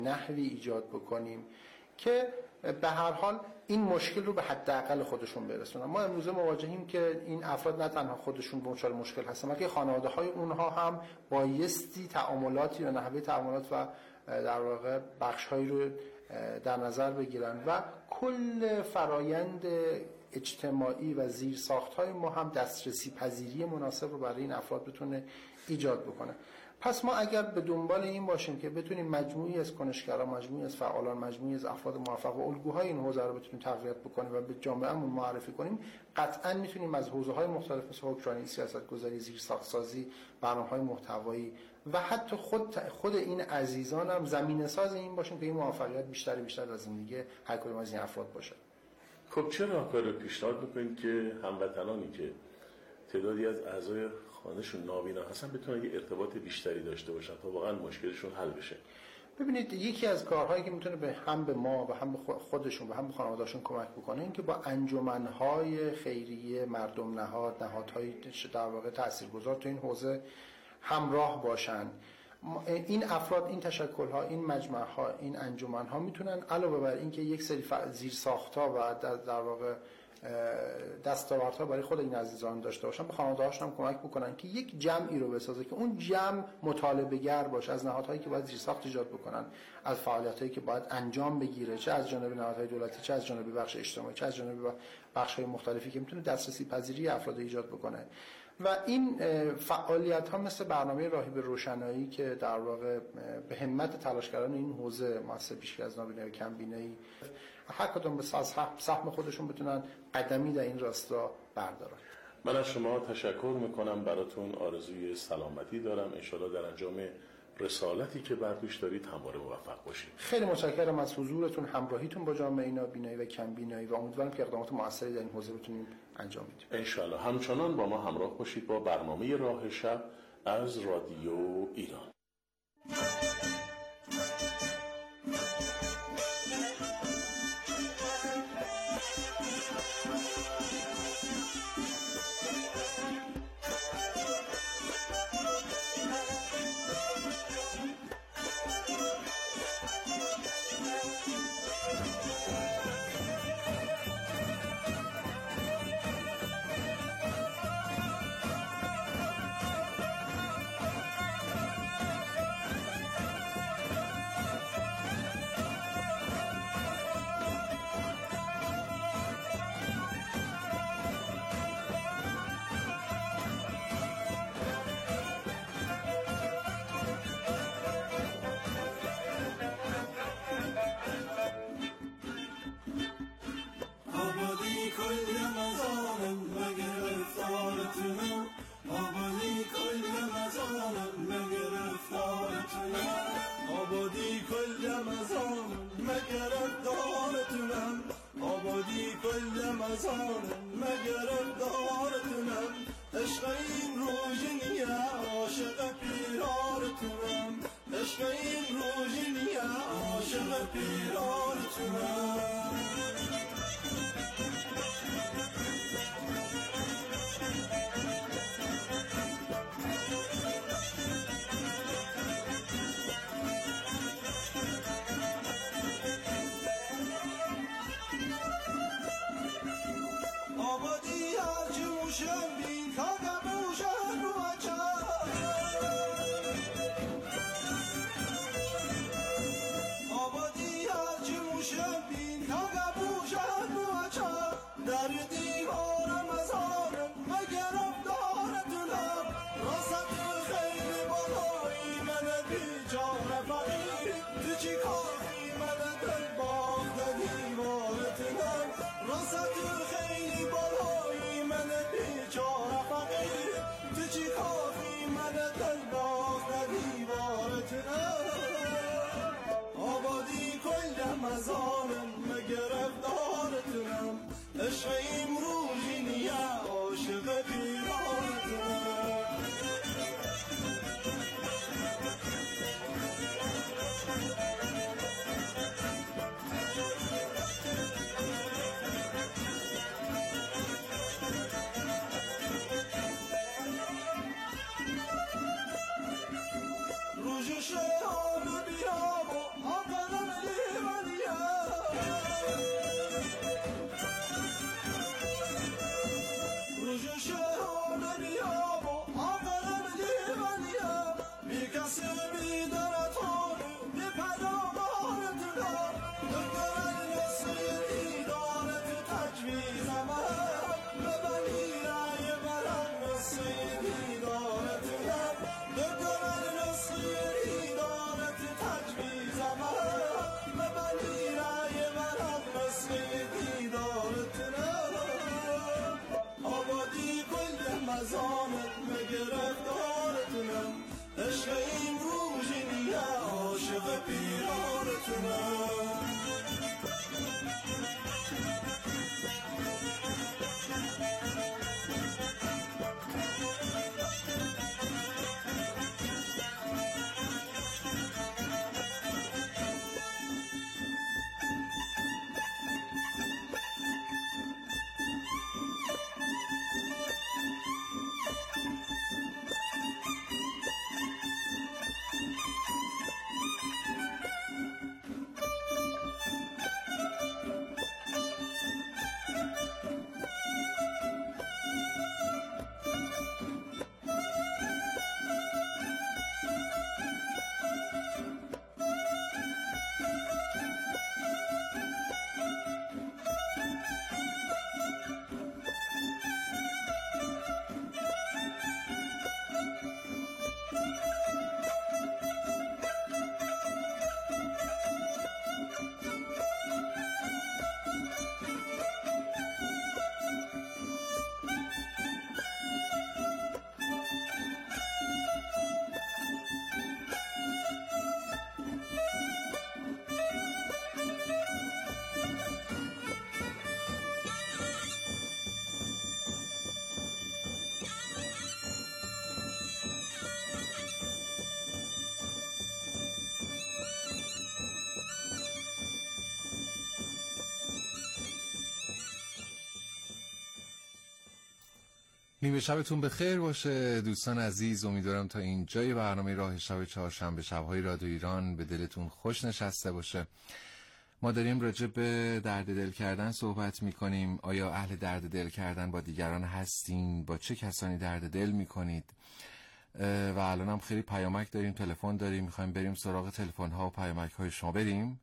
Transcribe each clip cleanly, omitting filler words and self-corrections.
نحوی ایجاد بکنیم که به هر حال این مشکل رو به حداقل خودشون برسونن. ما امروزه مواجهیم که این افراد نه تنها خودشون دچار مشکل هستن، بلکه خانواده‌های اونها هم بایستی تعاملاتی و نحوه تعاملات و در واقع بخش‌هایی رو در نظر بگیرن و کل فرایند اجتماعی و زیرساخت‌های ما هم دسترسی پذیری مناسب رو برای این افراد بتونه ایجاد بکنه. پس ما اگر به دنبال این باشیم که بتونیم مجموعی از کنشگران، مجموعی از فعالان، مجموعی از افراد موفق و الگوهای این حوزه رو بتونیم تقویت بکنیم و به جامعهمون معرفی کنیم، قطعاً میتونیم از حوزه‌های مختلف مثل حکمرانی، سیاست‌گذاری، زیرساخت‌سازی، برنامه‌های محتوایی و حتی خود این عزیزان هم زمینه‌ساز این باشیم که این موفقیت بیشتر در زندگی هر کدوم از این افراد باشه. خب چه راهکاری رو پیشنهاد می‌کنید که هموطنانی که تعدادی از اعضای خانه‌شون نابینا هستن بتونن یه ارتباط بیشتری داشته باشن تا واقعا مشکلشون حل بشه؟ ببینید، یکی از کارهایی که میتونه هم به ما و هم به خودشون و هم به خانواده‌شون کمک بکنه این که با انجمن‌های خیریه، مردم نهاد، نهادهای در واقع تاثیرگذار تو این حوزه همراه باشن. این افراد، این تشکل‌ها، این مجمع‌ها، این انجمن‌ها میتونن علاوه بر این که یک سری زیرساخت‌ها و در واقع دستاوردها برای خود این عزیزان داشته باشن، به خانواده‌هاشون هم کمک بکنن که یک جمعی رو بسازه که اون جمع مطالبه‌گر باشه از نهادهایی که باید زیرساخت ایجاد بکنن، از فعالیتایی که باید انجام بگیره، چه از جانب نهادهای دولتی، چه از جانب بخش اجتماعی، چه از جانب بخش‌های مختلفی که میتونه دسترسی پذیری افراد ایجاد بکنه. و این فعالیت‌ها مثل برنامه راهی به روشنایی که در واقع به همت تلاشگران این حوزه مؤسسه پیشگیری از نابینایی و کمبینایی هر کدوم به سهم خودشون بتونن قدمی در این راستا بردارن. من از شما تشکر میکنم، براتون آرزوی سلامتی دارم. انشالله در انجام رسالتی که بر دوش دارید همواره موفق باشید. خیلی متشکرم از حضورتون، همراهیتون با جامعه نابینایی و کمبینایی و امیدوارم که اقدامات موثری در این حوزه بتونیم انجام بدیم. انشالله همچنان با ما همراه باشید با برنامه راه شب از رادیو ایران. Been نیمه شبتون بخیر باشه دوستان عزیز. امیدوارم تا اینجای برنامه راه شب چهارشنبه شب‌های رادیو ایران به دلتون خوش نشسته باشه. ما داریم راجع به درد دل کردن صحبت میکنیم. آیا اهل درد دل کردن با دیگران هستین؟ با چه کسانی درد دل میکنید؟ و الان هم خیلی پیامک داریم، تلفن داریم، میخوایم بریم سراغ تلفن ها و پیامک های شما. بریم.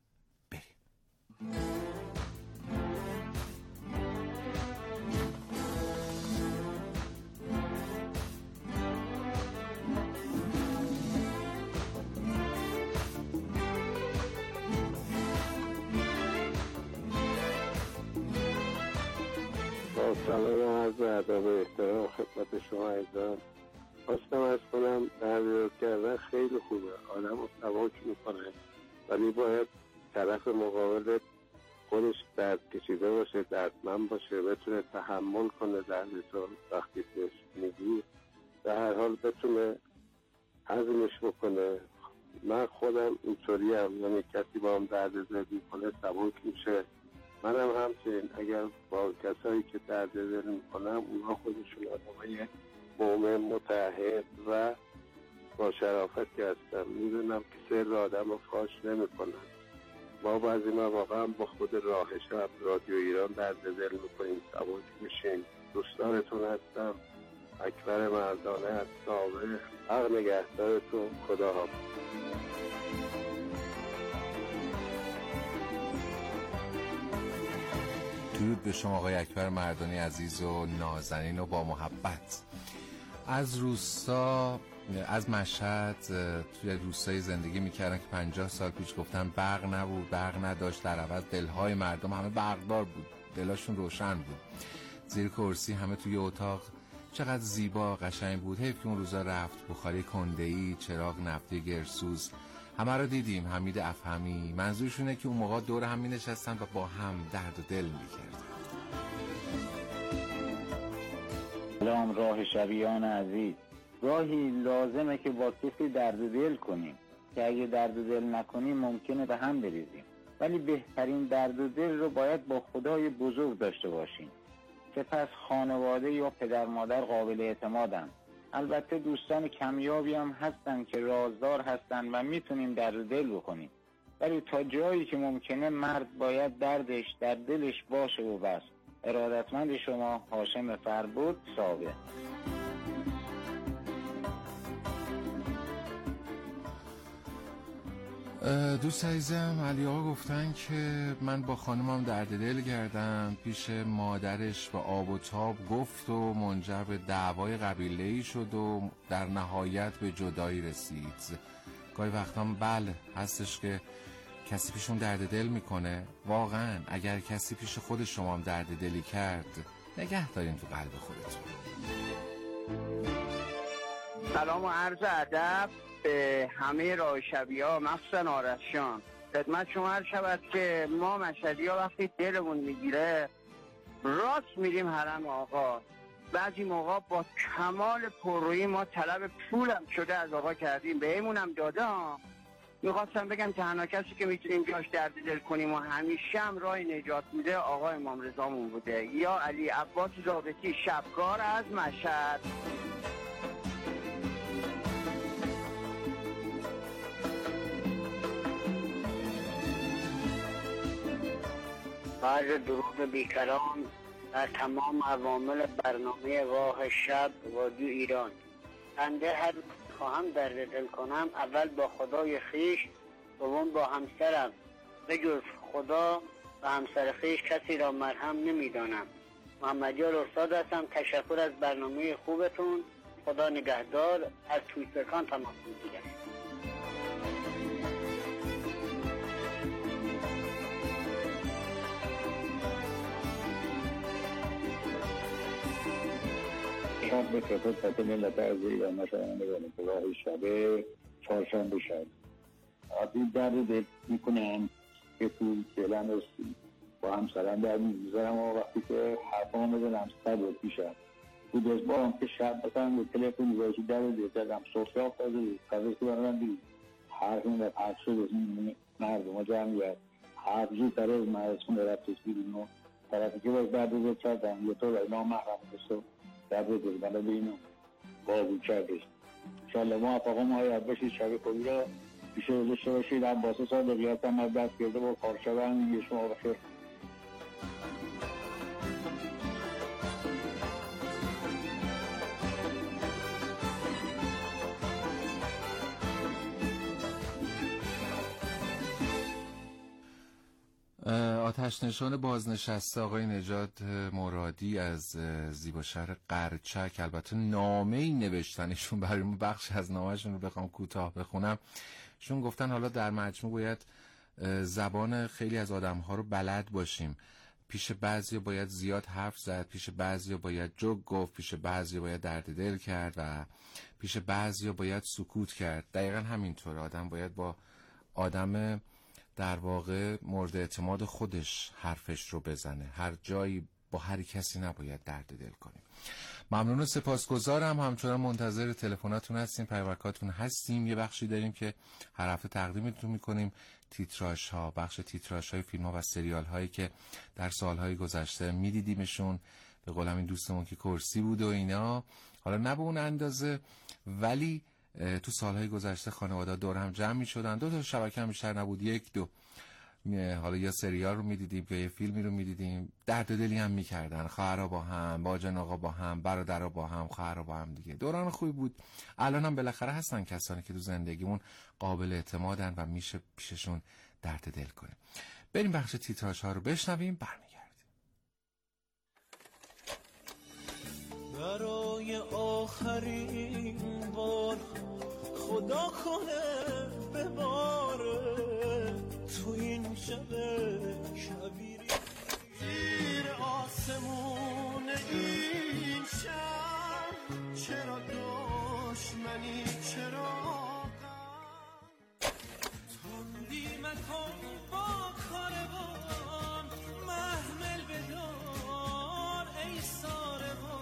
سلام و عرض ادب و احترام خدمت شما عزیزان. خواستم از کنم درد کردن خیلی خوبه، آدم رو سبک میکنه، ولی باید طرف مقابل خودش درد کشیده باشه، دردمند باشه، بتونه تحمل کنه دردتو. وقتی بهش میگی به هر حال بتونه هضمش بکنه. من خودم اینطوری هم، یعنی کسی با هم درد دل میکنه سبک میشه. منم همچنین اگر با کسایی که درد دل میکنم اونها خودشون آدمای مؤمن متعهد و با شرافتی هستن، میدونم که سر آدم رو فاش نمیکنن. ما بعضی مواقع با خود راه شب رادیو ایران درد دل میکنیم، سبک میشیم. دوستانتون هستم، اکبر مردانه از ساوه. حق نگهدارتون، خدا حافظ. درود به شما آقای اکبر مردانی عزیز و نازنین و با محبت. از روستا، از مشهد، توی روستایی زندگی میکردن که 50 سال پیش گفتن برق نبود، برق نداشت، در عوض دلهای مردم همه برقدار بود، دلاشون روشن بود، زیر کرسی همه توی اتاق. چقدر زیبا قشنگ بود. حیف که اون روزا رفت. بخاری کنده‌ای، چراغ نفتی گرسوز، همه رو دیدیم. حمید افهمی منظورشونه که اون موقع دور هم می نشستن و با هم درد و دل می کردن. سلام راه شبیان عزیز. گاهی لازمه که با کسی درد دل کنیم که اگه درد دل نکنیم ممکنه به هم بریزیم، ولی بهترین درد دل رو باید با خدای بزرگ داشته باشیم. سپس خانواده یا پدر مادر قابل اعتمادن. البته دوستان کمیابی هم هستن که رازدار هستن و میتونیم درد دل بکنیم، ولی تا جایی که ممکنه مرد باید دردش در دلش باشه و بس. ارادتمند شما، هاشم فربود، ساوه. دوست عزیزم علی آقا گفتن که من با خانمم درد دل کردم، پیش مادرش با آب و تاب گفت و منجر به دعوای قبیله‌ای شد و در نهایت به جدایی رسید. گاهی وقتا بله هستش که کسی پیشون درد دل میکنه. واقعا اگر کسی پیش خود شما هم درد دلی کرد، نگه دارین تو قلب خودتون. سلام و عرض ادب به همه راهشبی‌ها، مخصوصا آرشان. خدمت شما عرض شود که ما مشهدی‌ها وقتی دلمون میگیره راست میریم حرم آقا. بعضی موقع با کمال پررویی ما طلب پولم شده از آقا کردیم، بهمونم داده ها. میخواستم بگم تنها کسی که میتونیم جاش درد دل کنیم و همیشه هم راه نجات میده آقا امام رضامون بوده، یا علی عباس ضابطی شبکار از مشهد. عرض درود بیکران در تمام عوامل برنامه راه شب رادیو ایران. بنده هر خواهم درد دل کنم، اول با خدای خیش، دوم با همسرم. به جز خدا و همسر خیش کسی را مرهم نمیدانم. محمدیار استاد هستم. تشکر از برنامه خوبتون. خدا نگهدار. از تویترکان تمام میگیرم. شب به خدمت ملت عزیز و مثلا میگم که راه شب چهارشنبه شب عادی درد دل میکنم که تو دلم با همسرم در میذارم و وقتی که حرفا میزنم صبر پیشم تو دست با هم که شب مثلا به تلفن واسه درد دل زدم سوسه افتاده کارش کردم بی حرفون در پخش شد مردم جمعیت حرف زود در از مرسون رفتش بیرون و طرفی که باز درد دل کردم یه طور نامحرم بسو درد دلبلد اینو قابل کردش. انشاءالله موفقا مهیب باشید. شب خوبی را پیش رو داشته باشید. عباس صادقیات هم از دست گرده با کارشبن یه شما بخیر. آتش نشان بازنشسته آقای نجات مرادی از زیباشهر قرچک، البته نامه‌ای نوشتنشون برای ما، بخش از نامه‌شون رو بخوام کوتاه بخونم. شون گفتن حالا در مجموع باید زبان خیلی از آدم‌ها رو بلد باشیم. پیش بعضی باید زیاد حرف زد، پیش بعضی باید جوک گفت، پیش بعضی باید درد دل کرد و پیش بعضی باید سکوت کرد. دقیقاً همینطور آدم باید با آدم در واقع مورد اعتماد خودش حرفش رو بزنه. هر جایی با هر کسی نباید درد دل کنیم. ممنون و سپاسگزارم. همچنان منتظر تلفناتون هستیم، پیامکاتون هستیم. یه بخشی داریم که هر هفته تقدیمتون میکنیم، تیتراژ ها، بخش تیتراژ های فیلم ها و سریال هایی که در سالهای گذشته میدیدیمشون. به قول همین دوستمون که کرسی بود و اینا، حالا نه به اون اندازه، ولی تو سالهای گذشته خانواده دور هم جمع می شدن. 2 تا شبکه هم بیشتر نبود، 1-2، حالا یا سریال رو می دیدیم یا یه فیلمی رو می دیدیم. درد دلی هم می کردن، خواهرها با هم، باجن آقا با هم، برادرها با هم، خواهرها با هم دیگه. دوران خوبی بود. الان هم بالاخره هستن کسانی که تو زندگیمون قابل اعتمادن و میشه پیششون درد دل کنیم. بریم بخش تیتراژ ها رو بشنویم، برمیگردیم. برای آخرین بار خدا کنه بباره تو این شب کبیری، زیر آسمون این شب چرا دشمنی، چرا تندی مکن با کاروان، محمل بدار ای ساربان.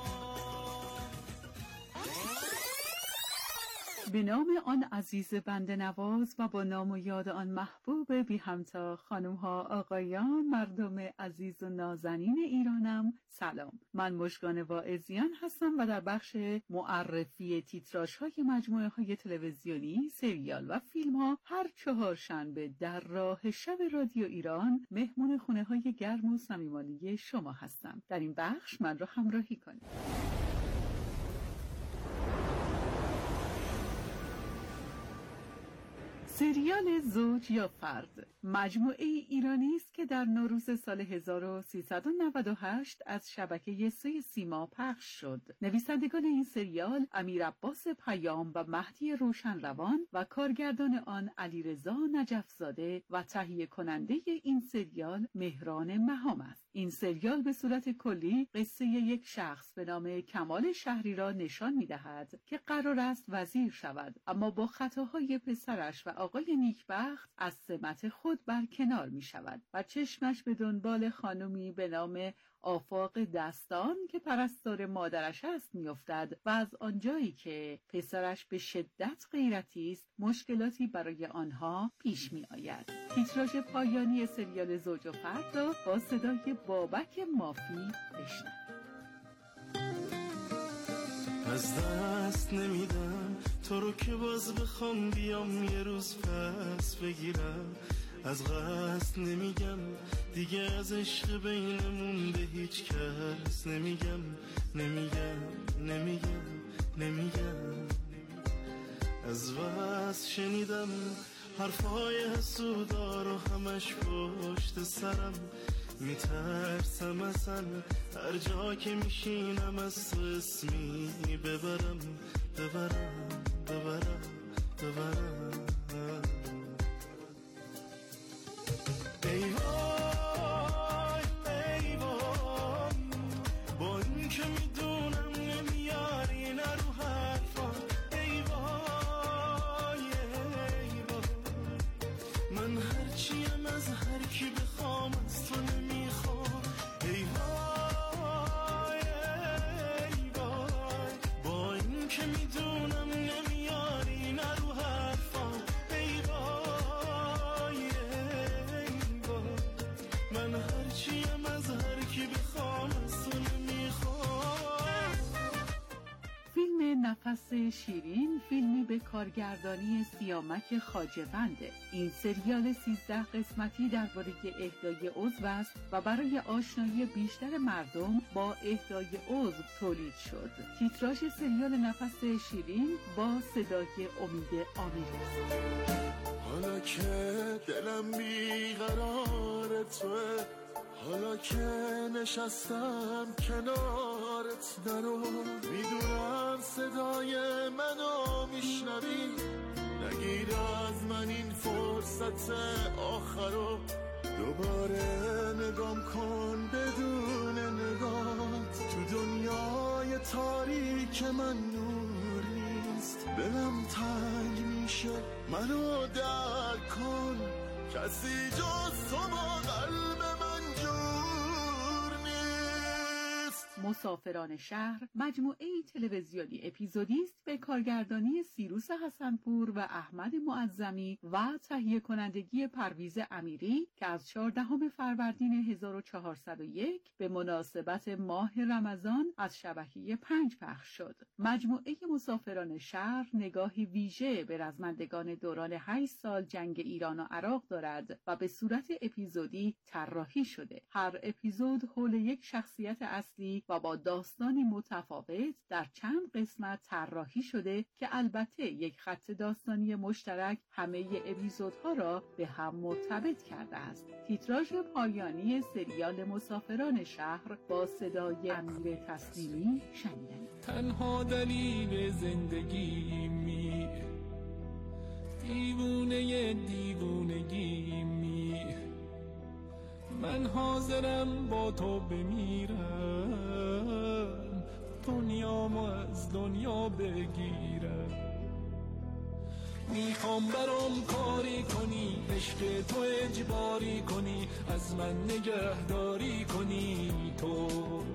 به نام آن عزیز بنده نواز و با نام و یاد آن محبوب بی همتا، خانم ها، آقایان، مردم عزیز و نازنین ایرانم، سلام. من مژگان واعظیان هستم و در بخش معرفی تیتراژ های مجموعه های تلویزیونی، سریال و فیلم ها هر 4 شنبه در راه شب رادیو ایران مهمون خونه های گرم و صمیمانه شما هستم. در این بخش من را همراهی کنید. سریال زوج یا فرد مجموعه ایرانی است که در نوروز سال 1398 از شبکه 3 سیما پخش شد. نویسندگان این سریال امیر عباس پیام و مهدی روشنروان و کارگردان آن علیرضا نجف‌زاده و تهیه کننده این سریال مهران مهام است. این سریال به صورت کلی قصه یک شخص به نام کمال شهری را نشان می‌دهد که قرار است وزیر شود، اما با خطاهای پسرش و آقای نیکبخت از سمت خود برکنار می شود و چشمش به دنبال خانمی به نام آفاق دستان که پرستار مادرش است می افتد و از آنجایی که پسرش به شدت غیرتی است مشکلاتی برای آنها پیش می آید. تیتراژ پایانی سریال زوج و فرد را با صدای بابک مافی بشنوید. از دست نمیدم تو رو که باز بخوام بیام یه روز پس بگیرم، از قصد نمیگم دیگه از عشق بینمون به هیچ کس نمیگم از وصل شنیدم حرفای حسودا رو همش پشت سرم، میترسم اصلا هر جا که میشینم از تو اسمی ببرم ای وای با این که میدونم نمیاری نرو حرفا، ای وای من هرچیم از هر کی بخوام از تو نمیخوام، ای وای با این که میدونم نمیاری نرو حرفا، ای وای من هرچیم از هر کی بخوام از تو نمیخوام. نفس شیرین فیلمی به کارگردانی سیامک خواجه‌بنده. این سریال 13 قسمتی درباره اهدای عضو است و برای آشنایی بیشتر مردم با اهدای عضو تولید شد. تیتراژ سریال نفس شیرین با صدای امید آمیری است. حالا که دلم بیقرار توه، حالا که نشستم کنارت درو، میدونم صدای منو میشنوی، نگیر از من این فرصت آخرو، دوباره نگام کن بدون نگات، تو دنیای تاریک من نور نیست، دلم تنگ میشه منو درک کن، کسی جز تو با قلب من جور نیست. مسافران شهر مجموعه‌ای تلویزیونی اپیزودی است به کارگردانی سیروس حسنپور و احمد معظمی و تهیه کنندگی پرویز امیری که از 14 فروردین 1401 به مناسبت ماه رمضان از شبکه 5 پخش شد. مجموعه مسافران شهر نگاهی ویژه به رزمندگان دوران 8 سال جنگ ایران و عراق دارد و به صورت اپیزودی طراحی شده. هر اپیزود حول یک شخصیت اصلی و با داستانی متفاوت در چند قسمت طراحی شده که البته یک خط داستانی مشترک همه اپیزودها را به هم مرتبط کرده است. تیتراژ پایانی سریال مسافران شهر با صدای امیر تسلیمی شنیدنی. تنها دلیل زندگیمی، دیوونه دیوونگیمی، من حاضرم با تو بمیرم، دنیامو از دنیا بگیرم، میخوام برام کاری کنی، عشق تو اجباری کنی، از من نگهداری کنی، تو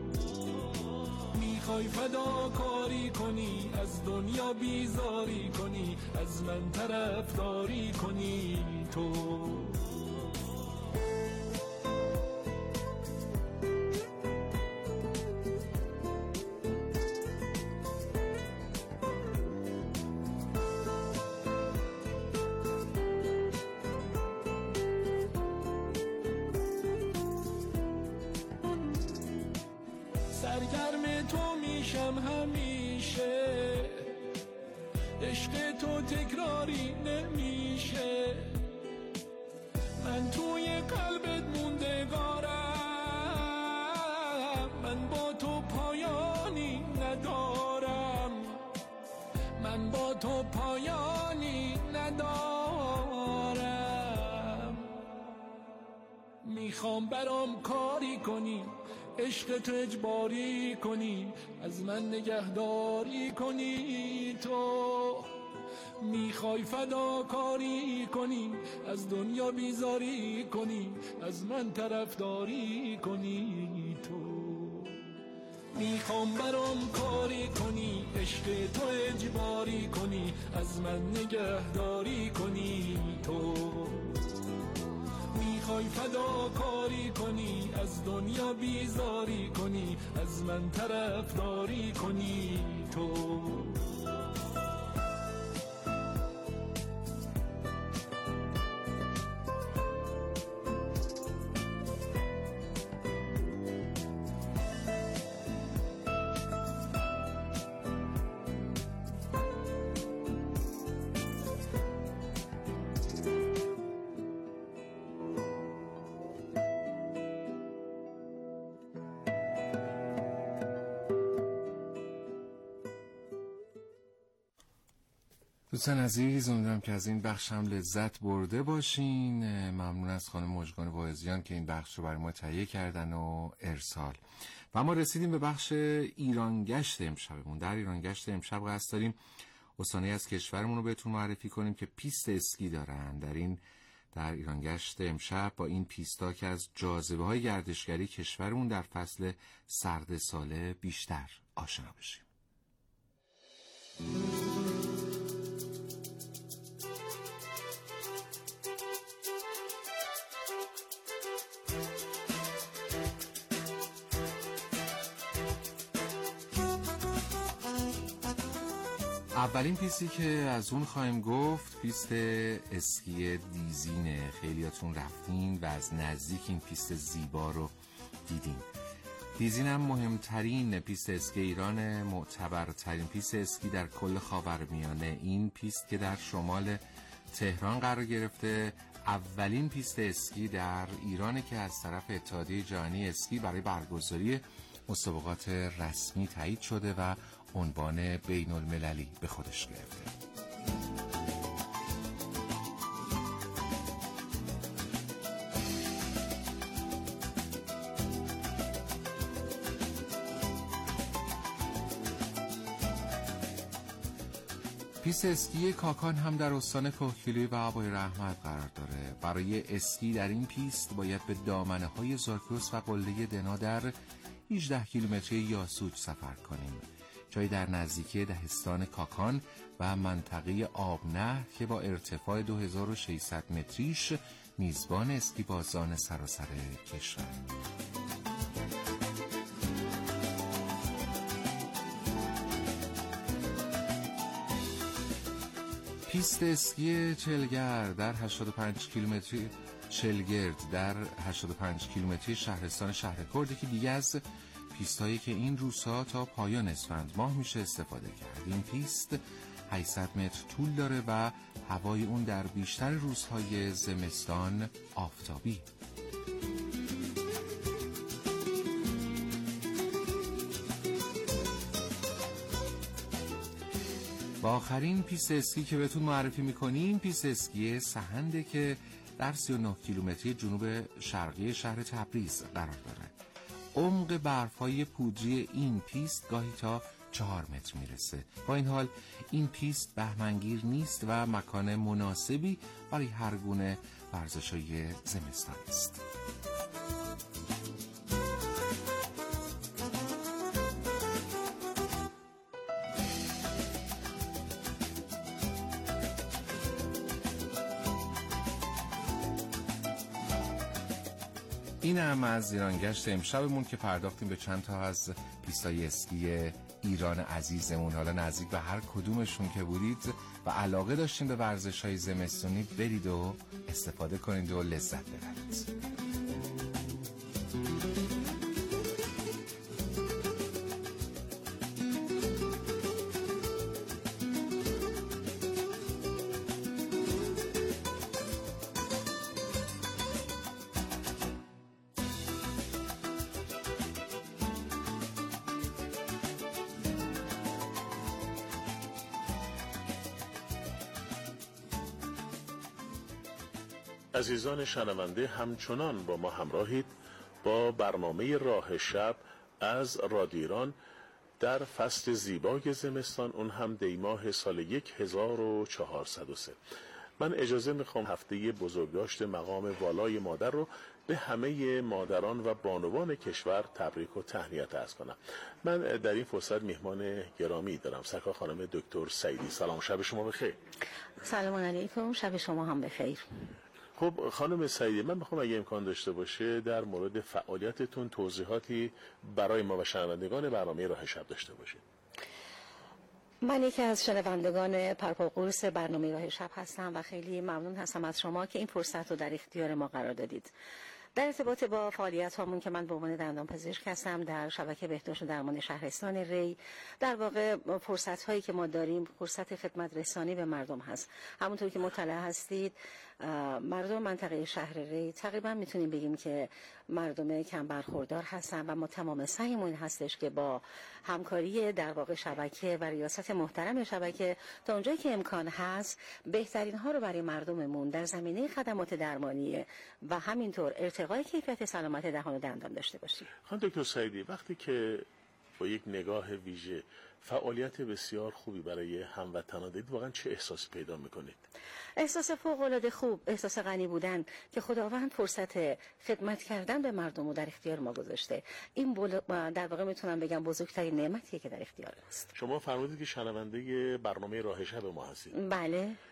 میخوای فدا کاری کنی، از دنیا بیزاری کنی، از من طرفداری کنی، تو سرگرم تو میشم همیشه، عشق تو تکراری نمیشه، من توی قلبت موندگارم، من با تو پایانی ندارم، من با تو پایانی ندارم، میخوام برام کاری کنی، عشق تو اجباری کنی، از من نگهداری کنی، تو میخوای فدا کاری کنی، از دنیا بیزاری کنی، از من طرفداری کنی، تو میخوام برام کاری کنی، عشق تو اجباری کنی، از من نگهداری کنی، تو میخوای فدا کاری کنی، از دنیا بیزاری کنی، از من طرفداری کنی، تو دوستان عزیز، امیدوارم که از این بخش هم لذت برده باشین. ممنون از خانم مژگان واعظیان که این بخش رو برای ما تهیه کردن و ارسال. و ما رسیدیم به بخش ایرانگشت امشبمون. در ایرانگشت امشب قصد داریم استانه‌ای از کشورمون رو بهتون معرفی کنیم که پیست اسکی دارن. در ایرانگشت امشب با این پیستا که از جاذبه‌های گردشگری کشورمون در فصل سرد ساله بیشتر آشنا بشیم. اولین پیستی که از اون خواهیم گفت پیست اسکی دیزینه. خیلیاتون رفتین و از نزدیک این پیست زیبا رو دیدین. دیزین هم مهمترین پیست اسکی ایران، معتبرترین پیست اسکی در کل خاورمیانه. این پیست که در شمال تهران قرار گرفته، اولین پیست اسکی در ایرانه که از طرف اتحادیه جهانی اسکی برای برگزاری مسابقات رسمی تایید شده و عنوان بین المللی به خودش گرفته. پیست اسکی کاکان هم در استان کهگیلوی و آبای رحمت قرار داره. برای اسکی در این پیست باید به دامنه های زاگرس و قله دنا در 18 کیلومتری یاسوج سفر کنیم. جایی در نزدیکی دهستان کاکان و منطقه آبنهر که با ارتفاع 2600 متریش میزبان اسکی بازان سراسر کشور. پیست اسکی چلگرد در 85 کیلومتری در 85 کیلومتری شهرستان شهرکرد که دیگه از پیستایی که این روزها تا پایان اسفند ماه میشه استفاده کرد. این پیست 800 متر طول داره و هوای اون در بیشتر روزهای زمستان آفتابی. و آخرین پیست اسکی که بهتون معرفی میکنیم پیست اسکی سهنده که در 39 کیلومتری جنوب شرقی شهر تبریز قرار داره. عمق برف‌های پودری این پیست گاهی تا 4 متر میرسه. با این حال این پیست بهمنگیر نیست و مکان مناسبی برای هر گونه ورزش‌های زمستان است. این هم از ایرانگشت امشبمون که پرداختیم به چند تا از پیستای اسکی ایران عزیزمون. حالا نزدیک به هر کدومشون که بودید و علاقه داشتین به ورزش‌های زمستونی برید و استفاده کنید و لذت ببرید. عزیزان شنونده، همچنان با ما همراهید با برنامه راه شب از رادیو ایران در فصل زیبای زمستان، اون هم دیماه سال 1403. من اجازه میخوام هفته بزرگداشت مقام والای مادر رو به همه مادران و بانوان کشور تبریک و تهنیت عرض کنم. من در این فرصت میهمان گرامی دارم، سرکار خانم دکتر سعیدی. سلام، شب شما بخیر. سلام علیکم، شب شما هم بخیر. خب خانم سعیدی، من میخوام اگه امکان داشته باشه در مورد فعالیتتون توضیحاتی برای ما و شنوندگان برنامه راه شب داشته باشید. من یکی از شنوندگان پرپاقورس برنامه راه شب هستم و خیلی ممنون هستم از شما که این فرصت رو در اختیار ما قرار دادید. در ارتباط با فعالیت هامون که من به عنوان دندانپزشک هستم در شبکه بهداشت و درمان شهرستان ری، در واقع فرصت هایی که ما داریم فرصت خدمت رسانی به مردم هست. همونطور که مطلع هستید مردم منطقه شهر ری تقریبا میتونیم بگیم که مردم کم برخوردار هستن و ما تمام سعیمون هستش که با همکاری در واقع شبکه و ریاست محترم شبکه تا اونجایی که امکان هست بهترین ها رو برای مردممون در زمینه خدمات درمانی و همینطور ارتقای کیفیت سلامت دهان و دندان داشته باشیم. خانم دکتر سعیدی، وقتی که با یک نگاه ویژه فعالیت بسیار خوبی برای هموطنان دید، واقعا چه احساسی پیدا میکنید؟ احساس فوق‌العاده خوب، احساس غنی بودن که خداوند فرصت خدمت کردن به مردم رو در اختیار ما گذاشته. این در واقع میتونم بگم بزرگترین نعمتیه که در اختیار است. شما فرمودید که شنونده برنامه راه شب ما هستید. بله.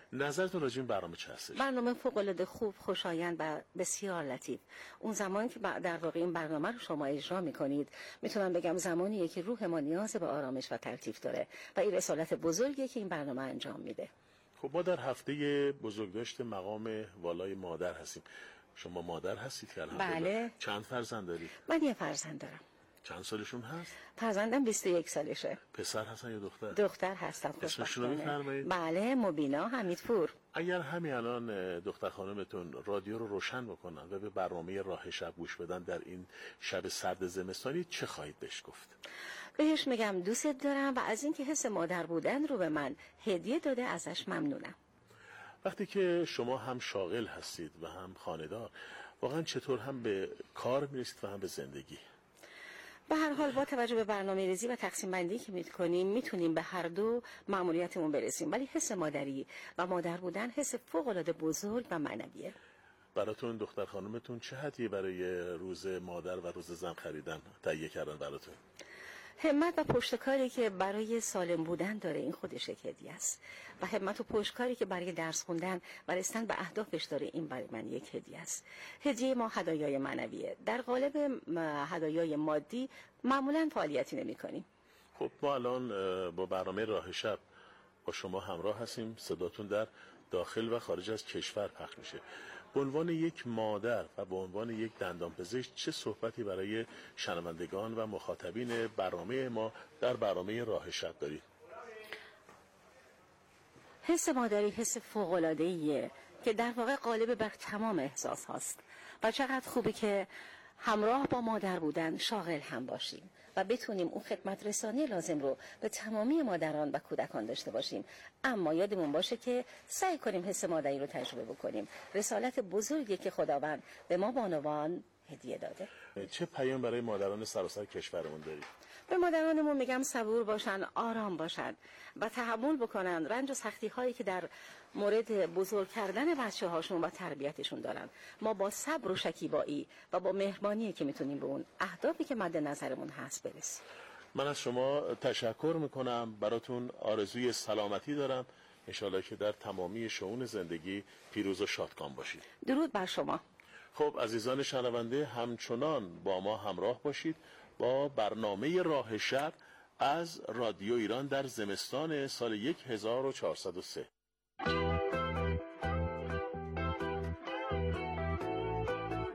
نظرتون راجع به این برنامه چه هستش؟ برنامه فوق‌العاده خوب، خوشایند و بسیار لطیف. اون زمانی که در واقع این برنامه رو شما اجرا می‌کنید، میتونم بگم زمانیه که روح ما نیاز به آرامش و تلطیف داره و این رسالت بزرگیه که این برنامه انجام میده. خب ما در هفته بزرگداشت مقام والای مادر هستیم. شما مادر هستید که الحمدلله؟ بله. چند فرزند دارید؟ من یه فرزند دارم. چند سالشون هست؟ فرزندم 21 سالشه. پسر هستن یا دختر؟ دختر هستن. اسمشون رو می‌فرمایید؟ بله، مبینا حمیدپور. اگر همین الان دختر خانمتون رادیو رو روشن بکنن و به برنامه راه شب گوش بدن در این شب سرد زمستانی، چه خواهید بهش گفت؟ بهش میگم دوست دارم و از اینکه حس مادر بودن رو به من هدیه داده ازش ممنونم. وقتی که شما هم شاغل هستید و هم خانه‌دار، واقعا چطور هم به کار میرسید و هم به زندگی؟ به هر حال با توجه به برنامه‌ریزی و تقسیم بندی که می‌کنیم میتونیم به هر دو مأموریتمون برسیم، ولی حس مادری و مادر بودن حس فوق‌العاده بزرگ و معنویه. براتون دختر خانمتون چه هدیه برای روز مادر و روز زن خریدن تهیه کردن براتون؟ همت و پشتکاری که برای سالم بودن داره، این خودش یک هدیه است، و همت و پشتکاری که برای درس خوندن و رسیدن به اهدافش داره، این برای من یک هدیه است. هدیه ما هدایای معنویه. در قالب هدایای مادی معمولا فعالیتی نمی‌کنیم. خب ما الان با برنامه راه شب با شما همراه هستیم. صداتون در داخل و خارج از کشور پخش میشه. به عنوان یک مادر و به عنوان یک دندانپزشک چه صحبتی برای شنوندگان و مخاطبین برنامه ما در برنامه راه شب دارید؟ حس مادری حس فوق‌العاده‌ایه که در واقع غالب بر تمام احساس هاست و چقدر خوبه که همراه با مادر بودن شاغل هم باشیم و بتونیم اون خدمت رسانی لازم رو به تمامی مادران و کودکان داشته باشیم. اما یادمون باشه که سعی کنیم حس مادری رو تجربه بکنیم. رسالت بزرگی که خداوند به ما بانوان هدیه داده. چه پیام برای مادران سراسر کشورمون دارید؟ به مادرانمون میگم صبور باشن، آرام باشن و تحمل بکنن رنج و سختی هایی که در مورد بزرگ کردن بچه هاشون و تربیتشون دارن. ما با صبر و شکیبایی و با مهربانی که میتونیم به اون اهدافی که مد نظرمون هست برسیم. من از شما تشکر میکنم. براتون آرزوی سلامتی دارم. انشالله که در تمامی شئون زندگی پیروز و شادکام باشید. درود بر شما. خب عزیزان شنونده، همچنان با ما همراه باشید با برنامه راه شب از رادیو ایران در زمستان سال 1403.